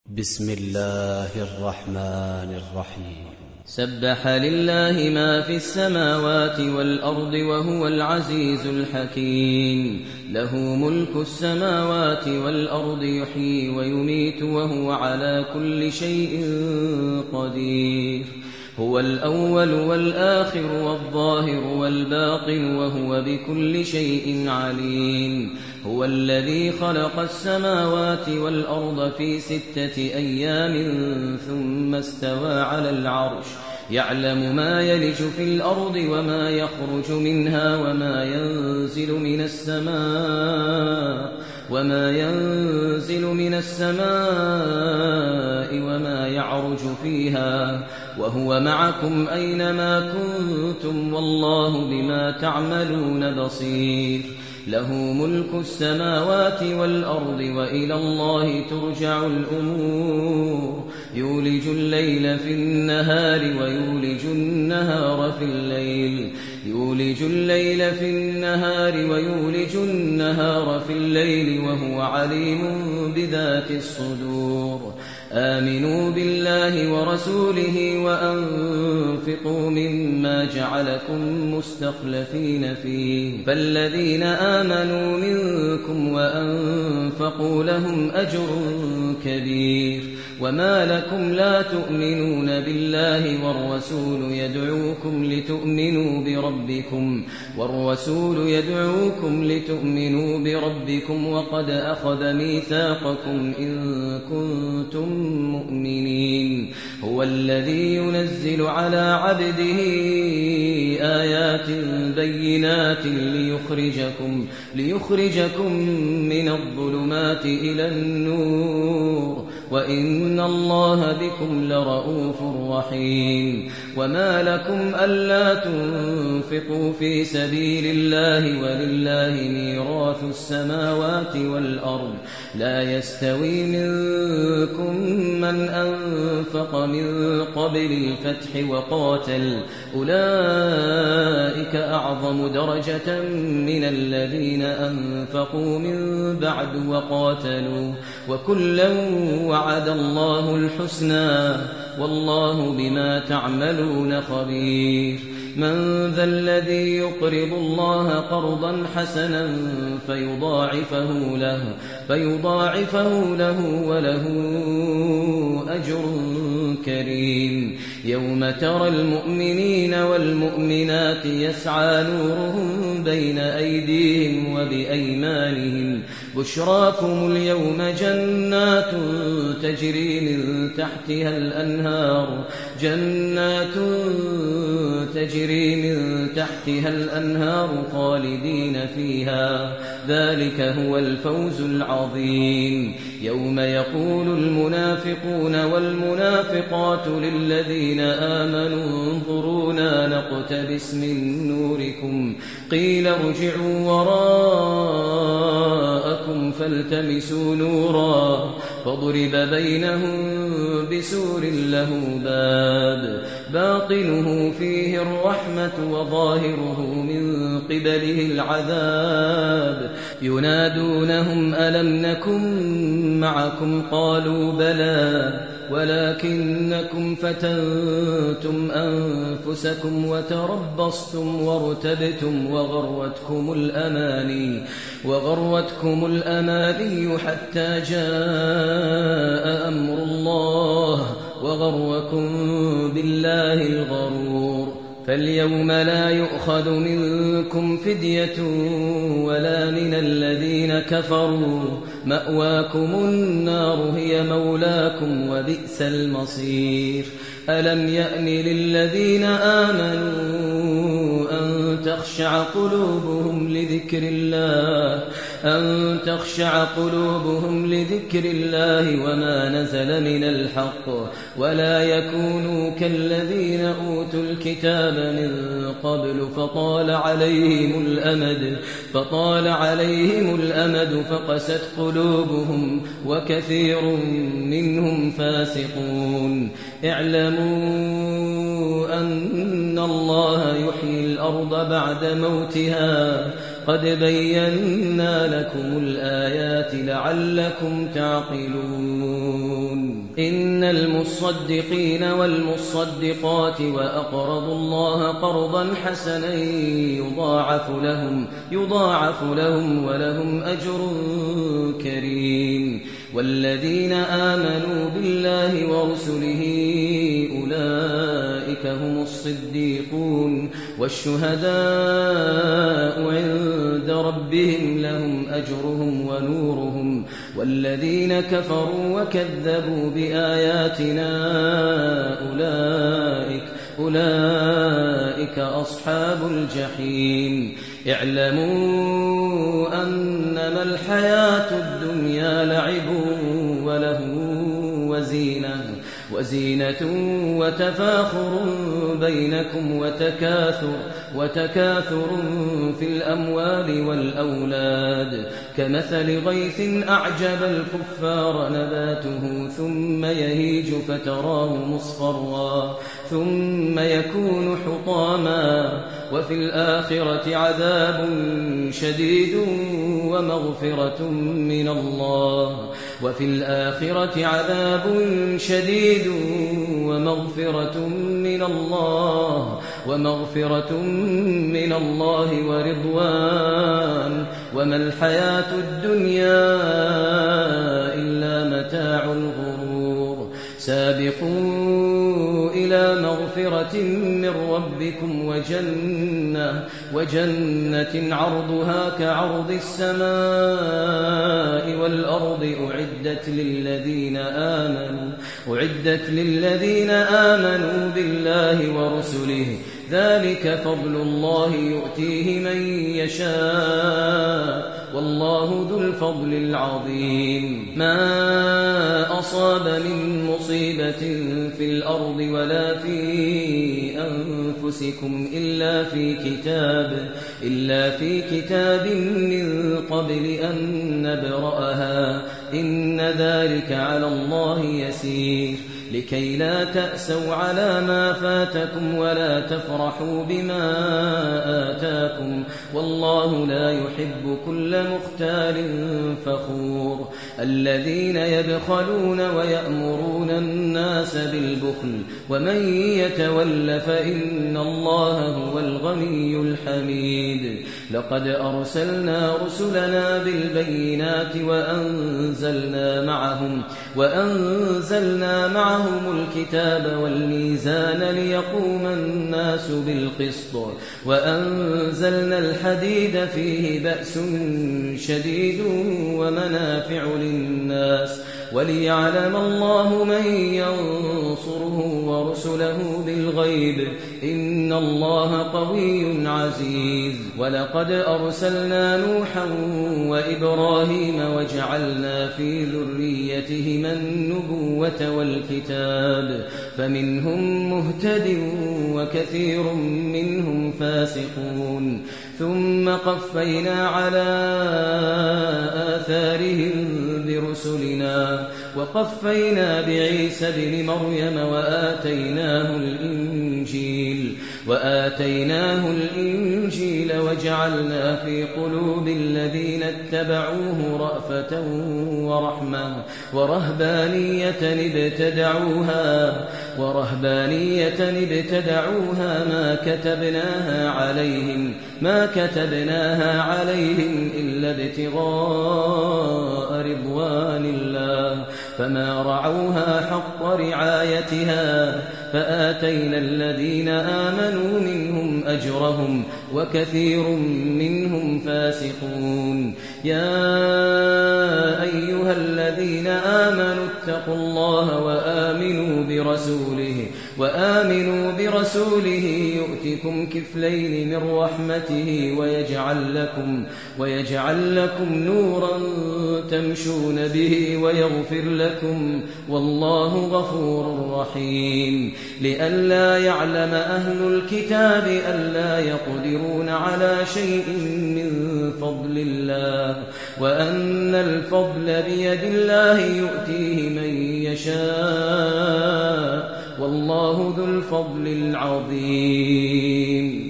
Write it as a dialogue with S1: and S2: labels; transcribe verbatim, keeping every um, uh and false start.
S1: بسم الله الرحمن الرحيم.
S2: سبح لله ما في السماوات والأرض وهو العزيز الحكيم. له ملك السماوات والأرض يحيي ويميت وهو على كل شيء قدير. هو الأول والآخر والظاهر والباطن وهو بكل شيء عليم. هو الذي خلق السماوات والأرض في ستة أيام ثم استوى على العرش يعلم ما يلج في الأرض وما يخرج منها وما ينزل من السماء وما ينزل من السماء وما يعرج فيها وهو معكم أينما كنتم والله بما تعملون بصير. له ملك السماوات والأرض وإلى الله ترجع الأمور. يولج الليل في النهار ويولج النهار في الليل يولج الليل في النهار ويولج النهار في الليل وهو عليم بذات الصدور. آمنوا بالله ورسوله وأنفقوا مما جعلكم مستخلفين فيه فالذين آمنوا منكم وأنفقوا لهم أجر كبير. وما لكم لا تؤمنون بالله والرسول يدعوكم لتؤمنوا بربكم والرسول يدعوكم لتؤمنوا بربكم وقد أخذ ميثاقكم إن كنتم مؤمنين. هو الذي ينزل على عبده آيات بينات ليخرجكم ليخرجكم من الظلمات إلى النور وإن الله بكم لرؤوف رحيم. وما لكم ألا تنفقوا في سبيل الله ولله ميراث السماوات والأرض لا يستوي منكم من أنفق من قبل الفتح وقاتل أولئك أعظم درجة من الذين أنفقوا من بعد وقاتلوا وكلا وعد الله الحسنى والله بما تعملون خبير. من ذا الذي يقرض الله قرضا حسنا فيضاعفه له فيضاعفه له وله أجر كريم. يوم ترى المؤمنين والمؤمنات يسعى نورهم بين أيديهم وبأيمانهم بشراكم اليوم جنات تجري من تحتها الأنهار جنات تجري من تحتها الأنهار خالدين فيها ذلك هو الفوز العظيم. يوم يقول المنافقون والمنافقات للذين آمنوا انظرونا نقتبس من نوركم قيل ارجعوا وراءكم فالتمسوا نورا فضرب بينهم بسور له باب باطنه فيه الرحمة وظاهره من قبله العذاب ينادونهم ألم نكن معكم قالوا بلى ولكنكم فتنتم أنفسكم وتربصتم وارتبتم وغرتكم الأماني وغرتكم الأماني حتى جاء أمر الله وغركم بالله الغرور. فاليوم لا يؤخذ منكم فدية ولا من الذين كفروا مأواكم النار هي مولاكم وبئس المصير. ألم يأن للذين آمنوا أن تخشع قلوبهم لذكر الله أن تخشع قلوبهم لذكر الله وما نزل من الحق ولا يكونوا كالذين أوتوا الكتاب من قبل فطال عليهم الأمد فطال عليهم الأمد فقست قلوبهم وكثير منهم فاسقون. اعلموا أن الله يحيي الأرض بعد موتها قد بينا لكم الآيات لعلكم تعقلون. إن المصدقين والمصدقات وأقرضوا الله قرضا حسنا يضاعف لهم يضاعف لهم ولهم أجر كريم والذين آمنوا بالله ورسله أولئك هم الصديقون والشهداء عند ربهم لهم أجرهم ونورهم والذين كفروا وكذبوا بآياتنا أولئك أولئك أصحاب الجحيم اعلموا أنما الحياة الدنيا لعب وله وزينة وزينة وتفاخر بينكم وتكاثر وتكاثر في الأموال والأولاد كمثل غيث أعجب الكفار نباته ثم يهيج فتراه مصفرا ثم يكون حطاما وفي الآخرة عذاب شديد ومغفرة من الله وفي الآخرة عذاب شديد ومغفرة من الله ومغفرة من الله ورضوان وما الحياة الدنيا إلا متاع الغرور سابقوا إلى مغفرة من ربكم وجنة وجنة عرضها كعرض السماء والأرض أعدت للذين آمنوا أعدت للذين آمنوا بالله ورسله ذلك فضل الله يؤتيه من يشاء والله ذو الفضل العظيم ما أصاب من مصيبة في الأرض ولا في أنفسكم إلا في كتاب إلا في كتاب من قبل أن نبرأها إن ذلك على الله يسير لكي لا تأسوا على ما فاتكم ولا تفرحوا بما آتاكم والله لا يحب كل مختال فخور الذين يبخلون ويأمرون الناس بالبخل ومن يتول فإن الله هو الغني الحميد لقد أرسلنا رسلنا بالبينات وأنزلنا معهم وأنزلنا معهم الكتاب والميزان ليقوم الناس بالقسط وأنزلنا الحديد فيه بأس شديد ومنافع للناس وليعلم الله من ينصره ورسله بالغيب إن الله قوي عزيز ولقد أرسلنا نوحا وإبراهيم وجعلنا في ذريتهما النبوة والكتاب فمنهم مهتد وكثير منهم فاسقون ثم قفينا على آثارهم برسلنا وقفينا بعيسى ابن مريم وآتيناه الإنجيل وآتيناه الإنجيل وجعلنا في قلوب الذين اتبعوه رأفة ورحمة ورهبانية ابتدعوها ورهبانية ابتدعوها ما كتبناها عليهم ما كتبناها عليهم إلا ابتغاء رضوان الله فما رعوها حق رعايتها فآتينا الذين آمنوا منهم أجرهم وكثير منهم فاسقون يا أيها الذين آمنوا اتقوا الله وآمنوا برسوله وآمنوا برسوله يؤتكم كفلين من رحمته ويجعل لكم ويجعل لكم نورا تمشون به ويغفر لكم والله غفور رحيم لئلا يعلم أهل الكتاب ألا يقدرون على شيء من فضل الله وأن الفضل بيد الله يؤتيه من يشاء والله ذو الفضل العظيم